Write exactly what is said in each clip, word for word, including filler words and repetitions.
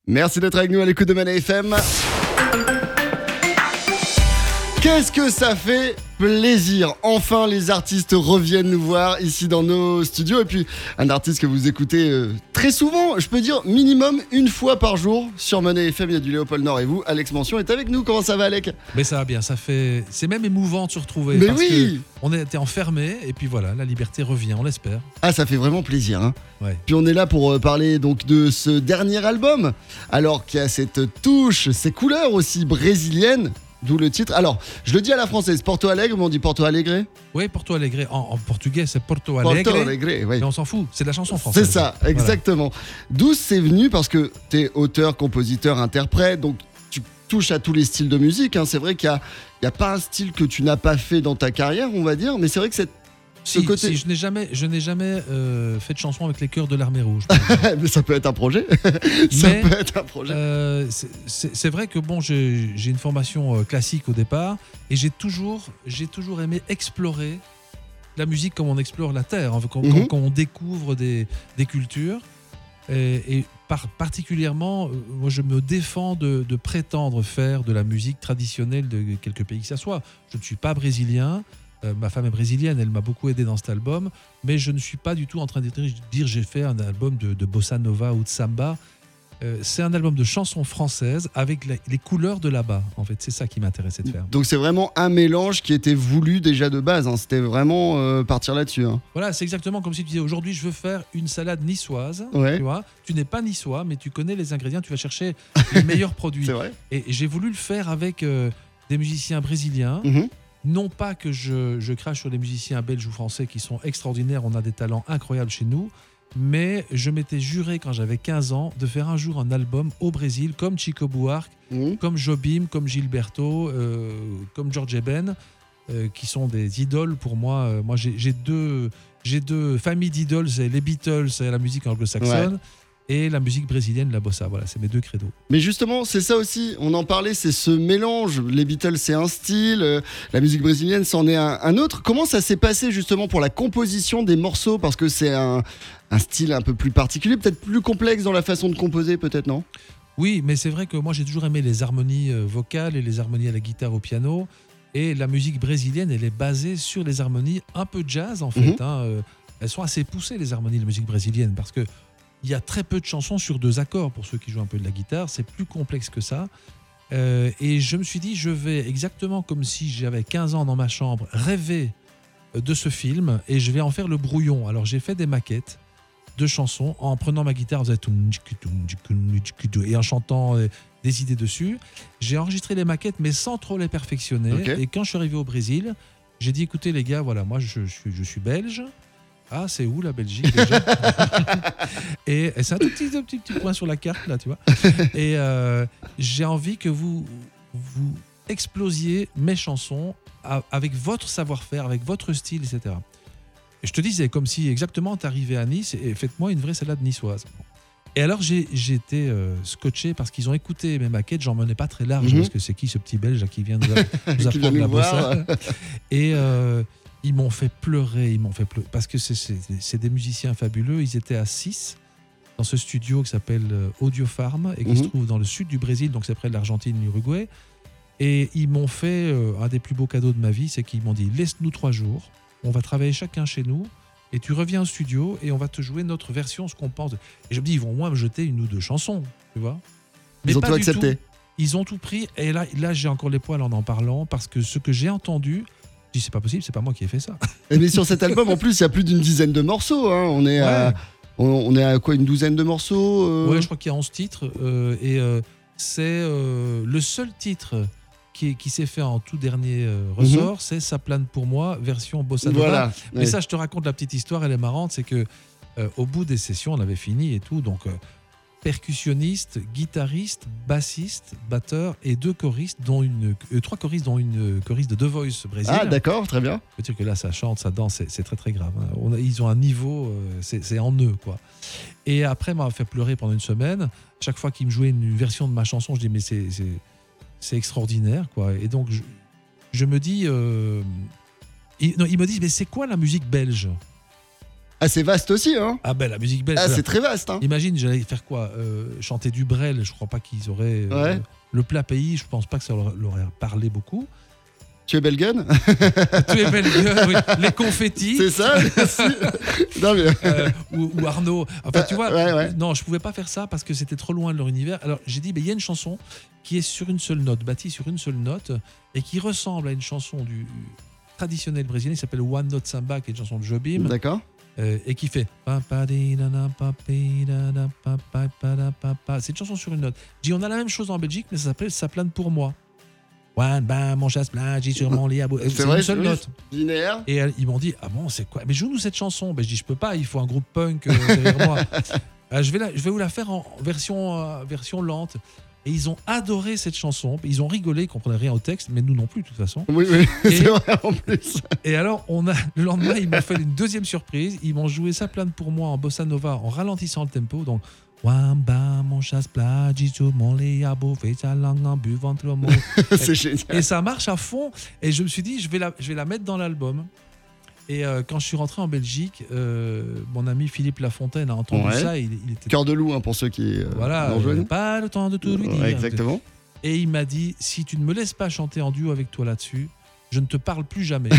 Merci d'être avec nous à l'écoute de Mena F M. Qu'est-ce que ça fait plaisir. Enfin, les artistes reviennent nous voir ici dans nos studios. Et puis, un artiste que vous écoutez euh, très souvent, je peux dire minimum une fois par jour sur Mena F M. Il y a du Léopold Nord et vous, Alex Mention est avec nous. Comment ça va, Alec ? Mais ça va bien, ça fait... c'est même émouvant de se retrouver. Mais parce oui, que on était enfermés et puis voilà, la liberté revient, on l'espère. Ah, ça fait vraiment plaisir, hein. Ouais. Puis on est là pour parler donc de ce dernier album, alors qu'il y a cette touche, ces couleurs aussi brésiliennes. D'où le titre. Alors, je le dis à la française, Porto Alegre, mais on dit Porto Alegre. Oui, Porto Alegre. En, en portugais, c'est Porto Alegre. Porto Alegre, oui. Mais on s'en fout, c'est de la chanson française. C'est ça, exactement. Voilà. D'où c'est venu, parce que tu es auteur, compositeur, interprète, donc tu touches à tous les styles de musique. Hein. C'est vrai qu'il n'y a, il y a pas un style que tu n'as pas fait dans ta carrière, on va dire, mais c'est vrai que cette Si, côté... si, je n'ai jamais, je n'ai jamais euh, fait de chanson avec les chœurs de l'Armée Rouge. Mais ça peut être un projet. ça Mais, peut être un projet. Euh, c'est, c'est, c'est vrai que bon, j'ai, j'ai une formation euh, classique au départ et j'ai toujours, j'ai toujours aimé explorer la musique comme on explore la terre, hein, quand, mm-hmm. quand, quand on découvre des, des cultures. Et, et par, particulièrement, euh, moi, je me défends de, de prétendre faire de la musique traditionnelle de quelque pays que ça soit. Je ne suis pas brésilien. Euh, ma femme est brésilienne, elle m'a beaucoup aidé dans cet album, mais je ne suis pas du tout en train de dire j'ai fait un album de, de bossa nova ou de samba. Euh, c'est un album de chansons françaises avec la, les couleurs de là-bas. En fait, c'est ça qui m'intéressait de faire. Donc c'est vraiment un mélange qui était voulu déjà de base. Hein. C'était vraiment euh, partir là-dessus. Hein. Voilà, c'est exactement comme si tu disais aujourd'hui je veux faire une salade niçoise. Ouais. Tu vois, tu n'es pas niçois, mais tu connais les ingrédients, tu vas chercher les meilleurs produits. C'est vrai. Et, et j'ai voulu le faire avec euh, des musiciens brésiliens. Mm-hmm. Non pas que je, je crache sur les musiciens belges ou français qui sont extraordinaires, on a des talents incroyables chez nous, mais je m'étais juré quand j'avais quinze ans de faire un jour un album au Brésil comme Chico Buarque, mmh. comme Jobim, comme Gilberto, euh, comme George Eben, euh, qui sont des idoles pour moi. Euh, moi j'ai, j'ai, deux, j'ai deux familles d'idoles, c'est les Beatles, c'est la musique anglo-saxonne. Ouais. Et la musique brésilienne, la bossa, voilà, c'est mes deux credos. Mais justement, c'est ça aussi, on en parlait, c'est ce mélange. Les Beatles, c'est un style, euh, la musique brésilienne, c'en est un, un autre. Comment ça s'est passé justement pour la composition des morceaux ? Parce que c'est un, un style un peu plus particulier, peut-être plus complexe dans la façon de composer, peut-être, non ? Oui, mais c'est vrai que moi, j'ai toujours aimé les harmonies vocales et les harmonies à la guitare, au piano. Et la musique brésilienne, elle est basée sur les harmonies un peu jazz, en fait. Mm-hmm. Hein, euh, elles sont assez poussées, les harmonies de la musique brésilienne, parce que il y a très peu de chansons sur deux accords pour ceux qui jouent un peu de la guitare, c'est plus complexe que ça. Euh, et je me suis dit, je vais exactement comme si j'avais quinze ans dans ma chambre, rêver de ce film et je vais en faire le brouillon. Alors j'ai fait des maquettes de chansons en prenant ma guitare et en chantant des idées dessus. J'ai enregistré les maquettes mais sans trop les perfectionner. Okay. Et quand je suis arrivé au Brésil, j'ai dit, écoutez les gars, voilà, moi je, je, je suis belge. Ah, c'est où la Belgique déjà? et, et c'est un tout petit, tout petit, petit point sur la carte, là, tu vois. Et euh, j'ai envie que vous, vous explosiez mes chansons à, avec votre savoir-faire, avec votre style, et cetera. Et je te dis, c'est comme si exactement tu arrivais à Nice et faites-moi une vraie salade niçoise. Et alors, j'ai, j'ai été euh, scotché parce qu'ils ont écouté mes maquettes, j'en menais pas très large, mm-hmm. parce que c'est qui ce petit Belge là, qui vient nous, nous apprendre la bossa. Et... Euh, Ils m'ont fait pleurer, ils m'ont fait pleurer, parce que c'est, c'est, c'est des musiciens fabuleux. Ils étaient à six dans ce studio qui s'appelle Audio Farm et qui mmh. se trouve dans le sud du Brésil, donc c'est près de l'Argentine et l'Uruguay. Et ils m'ont fait euh, un des plus beaux cadeaux de ma vie, c'est qu'ils m'ont dit laisse-nous trois jours, on va travailler chacun chez nous et tu reviens au studio et on va te jouer notre version, ce qu'on pense. Et je me dis ils vont au moins me jeter une ou deux chansons, tu vois. Mais ils ont tout accepté. Tout. Ils ont tout pris et là, là j'ai encore les poils en en parlant parce que ce que j'ai entendu. Je dis, c'est pas possible, c'est pas moi qui ai fait ça. Et mais sur cet album, en plus, il y a plus d'une dizaine de morceaux. Hein. On, est ouais. à, on, on est à quoi, une douzaine de morceaux euh... Ouais, je crois qu'il y a onze titres. Euh, et euh, c'est euh, le seul titre qui, qui s'est fait en tout dernier euh, ressort, mm-hmm. c'est Ça plane pour moi, version bossa nova. Voilà, mais ouais. ça, je te raconte la petite histoire, elle est marrante. C'est que euh, au bout des sessions, on avait fini et tout. Donc, euh, percussionniste, guitariste, bassiste, batteur et deux choristes, dont une, euh, trois choristes, dont une choriste de The Voice Brésil. Ah d'accord, très bien. Je veux dire que là, ça chante, ça danse, c'est, c'est très très grave. Hein. On a, ils ont un niveau, euh, c'est, c'est en eux, quoi. Et après, m'a fait pleurer pendant une semaine. Chaque fois qu'ils me jouaient une version de ma chanson, je dis mais c'est, c'est, c'est extraordinaire, quoi. Et donc, je, je me dis... Euh, ils, non, ils me disent, mais c'est quoi la musique belge ? Ah, c'est vaste aussi, hein. Ah ben la musique belge. Ah, c'est très vaste, hein. Imagine, j'allais faire quoi euh, chanter du Brel, je crois pas qu'ils auraient... Euh, ouais. Le plat pays, je pense pas que ça leur, leur aurait parlé beaucoup. Tu es Belgun. Tu es Belgun, oui. Les confettis. C'est ça, merci. Non, mais... euh, ou, ou Arnaud. Enfin, tu vois, ouais, ouais. non, je pouvais pas faire ça parce que c'était trop loin de leur univers. Alors, j'ai dit, il y a une chanson qui est sur une seule note, bâtie sur une seule note, et qui ressemble à une chanson du traditionnel brésilien, qui s'appelle One Note Samba, qui est une chanson de Jobim. D'accord. Euh, et qui fait. C'est une chanson sur une note. Je dis, on a la même chose en Belgique, mais ça s'appelle Ça plane pour moi. One bam, mon chasse plage, sur mon lit à bout. C'est vrai, une seule note. Linéaire. Et ils m'ont dit, ah bon, c'est quoi? Mais joue-nous cette chanson. Ben, je dis, je peux pas, il faut un groupe punk euh, derrière moi. Euh, je, vais la, je vais vous la faire en version, euh, version lente. Et ils ont adoré cette chanson. Ils ont rigolé, ils ne comprenaient rien au texte, mais nous non plus, de toute façon. Oui, oui, et, c'est vrai en plus. Et alors, on a, le lendemain, ils m'ont fait une deuxième surprise. Ils m'ont joué Ça plane pour moi en bossa nova, en ralentissant le tempo. Donc, Wamba, mon chasse plage, mon léabo, fait sa langue en buvant le mot. C'est génial. Et ça marche à fond. Et je me suis dit, je vais la, je vais la mettre dans l'album. Et euh, quand je suis rentré en Belgique, euh, mon ami Philippe Lafontaine a entendu ouais. ça. Il, il était... Cœur de loup, hein, pour ceux qui euh, voilà, euh, pas le temps de tout lui dire. Ouais, exactement. Et il m'a dit, si tu ne me laisses pas chanter en duo avec toi là-dessus, je ne te parle plus jamais.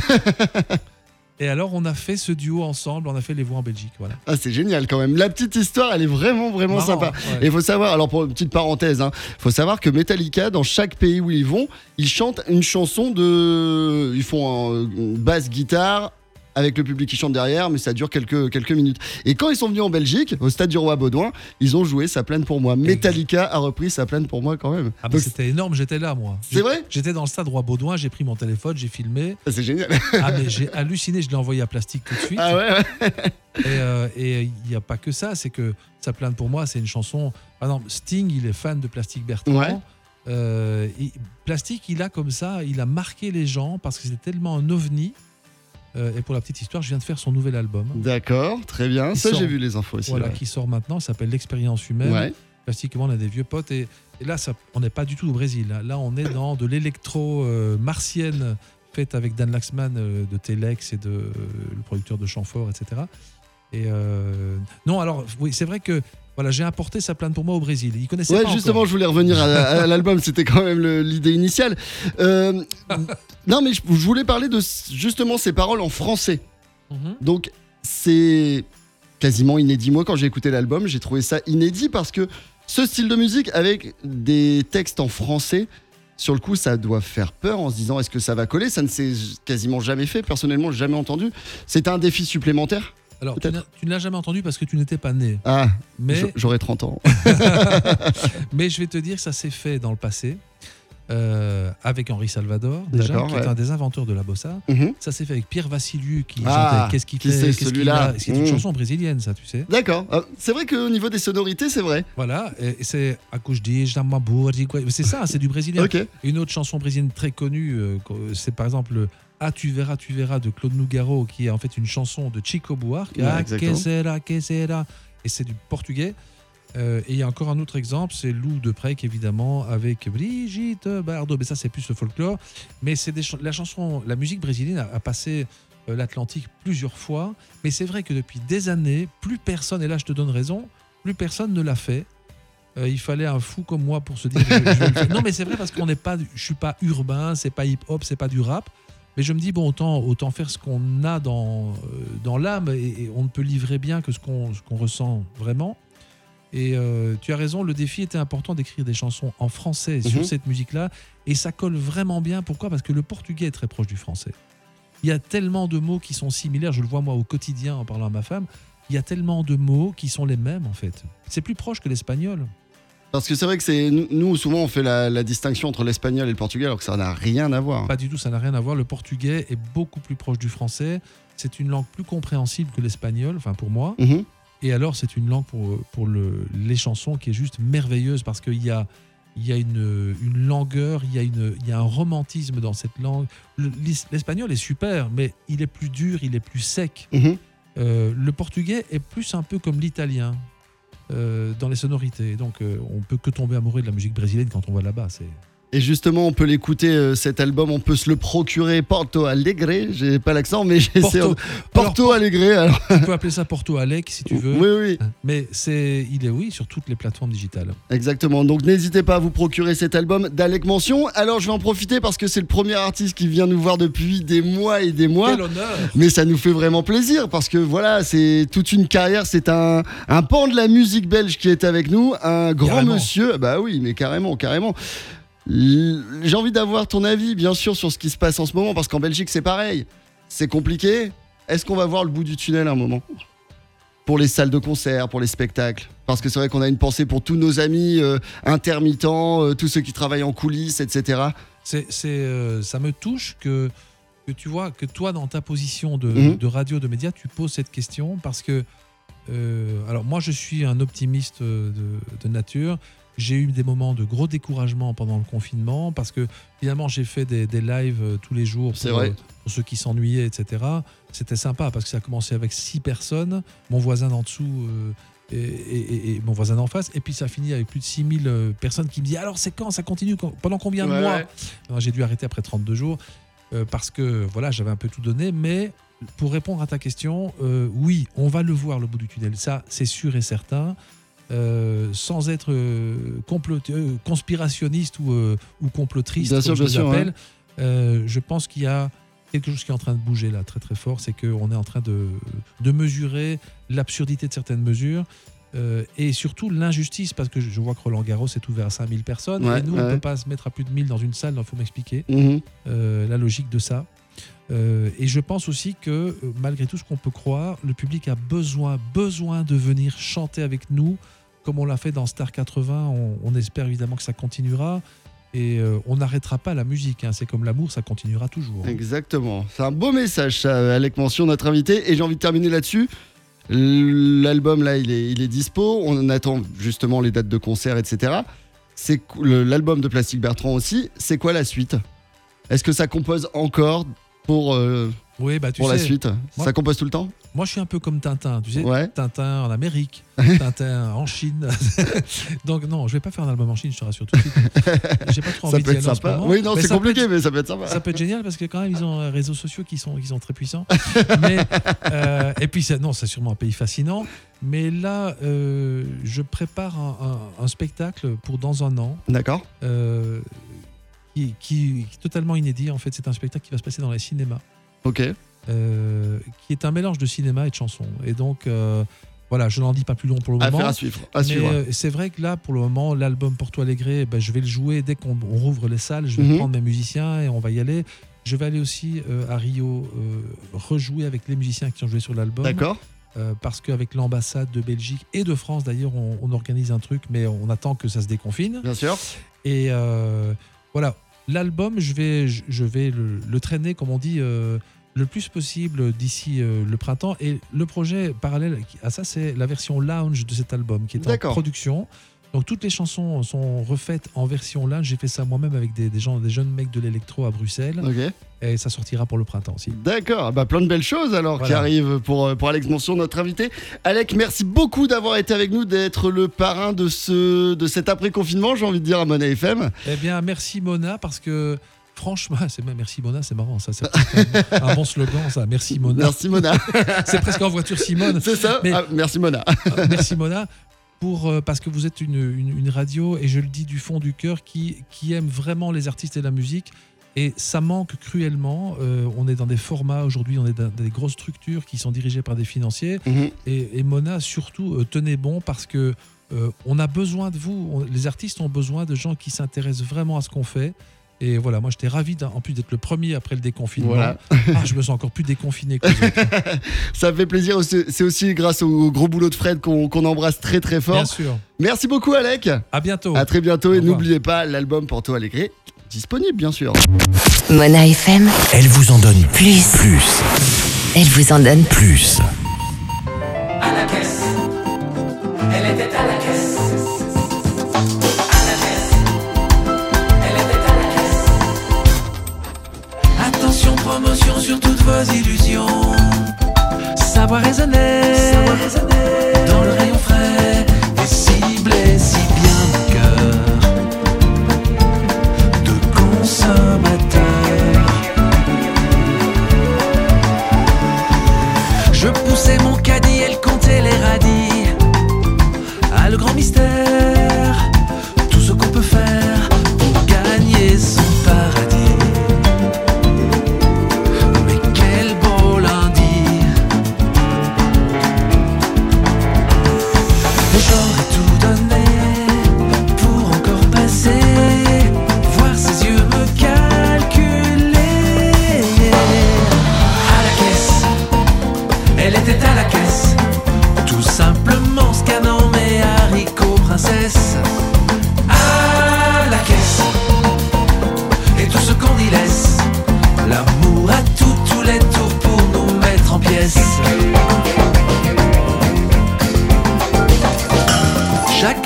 Et alors, on a fait ce duo ensemble, on a fait Les Voix en Belgique. Voilà. Ah, c'est génial quand même. La petite histoire, elle est vraiment, vraiment Marrant, sympa. Ouais. Et il faut savoir, alors pour une petite parenthèse, il hein, faut savoir que Metallica, dans chaque pays où ils vont, ils chantent une chanson de. Ils font un, une basse guitare avec le public qui chante derrière, mais ça dure quelques, quelques minutes. Et quand ils sont venus en Belgique, au stade du Roi Baudouin, ils ont joué Ça plane pour moi. Metallica a repris Ça plane pour moi quand même. Ah bah c'était énorme, j'étais là moi. C'est vrai ? J'étais dans le stade Roi Baudouin, j'ai pris mon téléphone, j'ai filmé. Ah, c'est génial. Ah mais j'ai halluciné, je l'ai envoyé à Plastique tout de suite. Ah ouais, ouais. Et euh, et il n'y a pas que ça, c'est que Ça plane pour moi, c'est une chanson... Par exemple, Sting, il est fan de Plastique Bertrand. Ouais. Euh, et Plastique, il a comme ça, il a marqué les gens parce que c'était tellement un ovni. Euh, et pour la petite histoire, je viens de faire son nouvel album. D'accord, très bien. Qui ça, sort, j'ai vu les infos aussi. Voilà, ouais. qui sort maintenant, ça s'appelle L'Expérience humaine. Ouais. Plastiquement, on a des vieux potes. Et, et là, ça, on n'est pas du tout au Brésil. Là, là on est dans de l'électro euh, martienne faite avec Dan Laxman euh, de Telex et de, euh, le producteur de Chamfort, et cetera. Et euh, non, alors, oui, c'est vrai que voilà, j'ai importé Ça plane pour moi au Brésil. Ils connaissaient ouais, pas justement, encore. je voulais revenir à, à l'album. C'était quand même le, l'idée initiale. Euh, non, mais je, je voulais parler de justement ces paroles en français. Mm-hmm. Donc, c'est quasiment inédit. Moi, quand j'ai écouté l'album, j'ai trouvé ça inédit parce que ce style de musique avec des textes en français, sur le coup, ça doit faire peur en se disant est-ce que ça va coller ? Ça ne s'est quasiment jamais fait. Personnellement, jamais entendu. C'est un défi supplémentaire. Alors, tu, tu ne l'as jamais entendu parce que tu n'étais pas né. Ah, mais j'aurais trente ans. Mais je vais te dire que ça s'est fait dans le passé. Euh, avec Henri Salvador, déjà, qui ouais. est un des inventeurs de la bossa. Mm-hmm. Ça s'est fait avec Pierre Vassiliou, qui ah, chantait Qu'est-ce qu'il qui fait, qu'est-ce celui-là. qu'il a. C'est une mmh. chanson brésilienne, ça, tu sais. D'accord. Euh, c'est vrai qu'au niveau des sonorités, c'est vrai. Voilà, et, et c'est Acouchdi, Jamabourdi, quoi. C'est ça, c'est du brésilien. Okay. Une autre chanson brésilienne très connue, euh, c'est par exemple Ah, tu verras, tu verras de Claude Nougaro, qui est en fait une chanson de Chico Buarque. Ouais, ah, que sera, que sera. Et c'est du portugais. Euh, et il y a encore un autre exemple, c'est Lou de Prec, évidemment, avec Brigitte Bardot. Mais ça, c'est plus le folklore. Mais c'est des ch- la chanson, la musique brésilienne a, a passé euh, l'Atlantique plusieurs fois. Mais c'est vrai que depuis des années, plus personne, et là je te donne raison, plus personne ne l'a fait. Euh, il fallait un fou comme moi pour se dire. je, je vais le faire. Non, mais c'est vrai parce qu'on n'est pas, je suis pas urbain, c'est pas hip-hop, c'est pas du rap. Mais je me dis, bon, autant, autant faire ce qu'on a dans, euh, dans l'âme, et, et on ne peut livrer bien que ce qu'on, ce qu'on ressent vraiment. Et euh, tu as raison, le défi était important d'écrire des chansons en français mmh. sur cette musique-là. Et ça colle vraiment bien. Pourquoi ? Parce que le portugais est très proche du français. Il y a tellement de mots qui sont similaires. Je le vois moi au quotidien en parlant à ma femme. Il y a tellement de mots qui sont les mêmes en fait. C'est plus proche que l'espagnol. Parce que c'est vrai que c'est nous, souvent, on fait la, la distinction entre l'espagnol et le portugais, alors que ça n'a rien à voir. Pas du tout, ça n'a rien à voir. Le portugais est beaucoup plus proche du français. C'est une langue plus compréhensible que l'espagnol, enfin pour moi. Mmh. Et alors, c'est une langue pour, pour le, les chansons qui est juste merveilleuse parce qu'il y a, il y a une, une langueur, il y a, une, il y a un romantisme dans cette langue. Le, l'espagnol est super, mais il est plus dur, il est plus sec. Mmh. Euh, le portugais est plus un peu comme l'italien euh, dans les sonorités. Donc, euh, on peut que tomber amoureux de la musique brésilienne quand on va là-bas. C'est... Et justement, on peut l'écouter, euh, cet album, on peut se le procurer Porto Alegre. J'ai pas l'accent, mais j'ai Porto, Porto alors, Alegre. Alors. Tu peux appeler ça Porto Alec si tu veux. Oui, oui. Mais c'est, il est oui sur toutes les plateformes digitales. Exactement. Donc n'hésitez pas à vous procurer cet album d'Alec Mention. Alors je vais en profiter parce que c'est le premier artiste qui vient nous voir depuis des mois et des mois. Quel honneur. Mais ça nous fait vraiment plaisir parce que voilà, c'est toute une carrière. C'est un, un pan de la musique belge qui est avec nous. Un grand Carrément. monsieur. Bah oui, mais carrément, carrément. J'ai envie d'avoir ton avis, bien sûr, sur ce qui se passe en ce moment, parce qu'en Belgique, c'est pareil. C'est compliqué. Est-ce qu'on va voir le bout du tunnel à un moment ? Pour les salles de concert, pour les spectacles. Parce que c'est vrai qu'on a une pensée pour tous nos amis euh, intermittents, euh, tous ceux qui travaillent en coulisses, et cetera. C'est, c'est, euh, ça me touche que, que tu vois, que toi, dans ta position de, Mmh. de radio, de média, tu poses cette question parce que, euh, alors moi, je suis un optimiste de, de nature. J'ai eu des moments de gros découragement pendant le confinement parce que finalement j'ai fait des, des lives euh, tous les jours C'est pour, vrai. euh, pour ceux qui s'ennuyaient, et cetera. C'était sympa parce que ça a commencé avec six personnes, mon voisin d'en dessous euh, et, et- et- et mon voisin d'en face, et puis ça a fini avec plus de six mille euh, personnes qui me disent alors c'est quand, ça continue, quand- pendant combien de Ouais, mois ouais. Alors, j'ai dû arrêter après trente-deux jours euh, parce que voilà, j'avais un peu tout donné, mais pour répondre à ta question, euh, oui, on va le voir le bout du tunnel, ça c'est sûr et certain. Euh, sans être euh, complot- euh, conspirationniste ou, euh, ou complotriste, Bien comme sûr, je bien les sûr, appelle, euh, je pense qu'il y a quelque chose qui est en train de bouger là très très fort, c'est qu'on est en train de, de mesurer l'absurdité de certaines mesures euh, et surtout l'injustice, parce que je, je vois que Roland Garros est ouvert à cinq mille personnes Ouais, et nous ouais. on ne peut pas se mettre à plus de mille dans une salle, il faut m'expliquer Mmh. euh, la logique de ça. Euh, et je pense aussi que euh, malgré tout ce qu'on peut croire, le public a besoin, besoin de venir chanter avec nous, comme on l'a fait dans Star quatre-vingts. On, on espère évidemment que ça continuera. Et euh, on n'arrêtera pas la musique. Hein. C'est comme l'amour, ça continuera toujours. Exactement. C'est un beau message, ça, Alec Mention, notre invité. Et j'ai envie de terminer là-dessus. L'album, là, il est, il est dispo. On attend justement les dates de concert, et cetera. C'est qu- le- l'album de Plastique Bertrand aussi. C'est quoi la suite ? Est-ce que ça compose encore pour, euh, Oui, bah, tu pour la sais, suite ? moi- Ça compose tout le temps ? moi je suis un peu comme Tintin. Tu sais, Ouais. Tintin en Amérique, Tintin en Chine. Donc non, je vais pas faire un album en Chine, je te rassure tout de suite. J'ai pas trop Ça envie peut d'y être aller en ce sympa. moment. Oui, non, Mais c'est ça peut compliqué, être- mais ça peut être sympa. Ça peut être génial parce que quand même ils ont euh, réseaux sociaux qui sont, qui sont très puissants. Mais, euh, et puis ça, non, c'est sûrement un pays fascinant. Mais là, euh, je prépare un, un- un spectacle pour dans un an D'accord. euh, qui, qui- qui est totalement inédit. En fait, c'est un spectacle qui va se passer dans les cinémas, Ok. euh, qui est un mélange de cinéma et de chansons. Et donc, euh, voilà, je n'en dis pas plus long pour le moment. Affaire à suivre. À Mais suivre. euh, c'est vrai que là, pour le moment, l'album Porto Alegre, ben, je vais le jouer dès qu'on on rouvre les salles. Je vais Mhm. prendre mes musiciens et on va y aller. Je vais aller aussi euh, à Rio euh, rejouer avec les musiciens qui ont joué sur l'album. D'accord. Euh, parce qu'avec l'ambassade de Belgique et de France, d'ailleurs, on, on organise un truc, mais on attend que ça se déconfine. Bien sûr. Et euh, voilà, l'album, je vais, je, je vais le, le traîner, comme on dit, euh, le plus possible d'ici euh, le printemps. Et le projet parallèle à ça, c'est la version lounge de cet album qui est en D'accord. production. Donc toutes les chansons sont refaites en version lounge. J'ai fait ça moi-même avec des, des gens, des jeunes mecs de l'électro à Bruxelles. Ok. Et ça sortira pour le printemps aussi. D'accord, Ah bah plein de belles choses alors qui Voilà. arrivent pour, euh, pour Alex Mention, notre invité. Alec, merci beaucoup d'avoir été avec nous, d'être le parrain de, ce, de cet après-confinement, j'ai envie de dire à Mona F M. Eh bien, merci Mona, parce que franchement, c'est même merci Mona, c'est marrant, ça, c'est presque un, un bon slogan, ça. Merci Mona. Merci Mona. C'est presque en voiture Simone. C'est ça Mais- Ah, merci Mona. Euh, Merci Mona. Pour, euh, parce que vous êtes une, une, une radio, et je le dis du fond du cœur, qui, qui aime vraiment les artistes et la musique. Et ça manque cruellement. Euh, on est dans des formats aujourd'hui, on est dans des grosses structures qui sont dirigées par des financiers. Mhm. Et, et Mona, surtout, euh, tenez bon parce que euh, on a besoin de vous. On- les artistes ont besoin de gens qui s'intéressent vraiment à ce qu'on fait. Et voilà, moi j'étais ravi d'un- en plus d'être le premier après le déconfinement. Voilà. Ah, je me sens encore plus déconfiné que les autres. Ça fait plaisir, aussi- c'est aussi grâce au gros boulot de Fred qu'on qu'on embrasse très très fort. Bien sûr. Merci beaucoup Alec. À bientôt. À très bientôt Au et revoir. n'oubliez pas l'album Porto Alegre, disponible bien sûr. Mona F M, Elle vous en donne plus. plus, Elle vous en donne plus. À la caisse, elle était à la caisse. À la caisse, elle était à la caisse. Attention, promotion sur toutes vos illusions. Savoir raisonner, Savoir raisonner. Dans le rayon frais, et cibler si bien le cœur.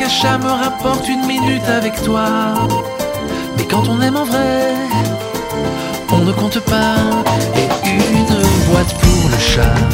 qu'un chat me rapporte une minute avec toi. Mais quand on aime en vrai, on ne compte pas. Et une boîte pour le chat,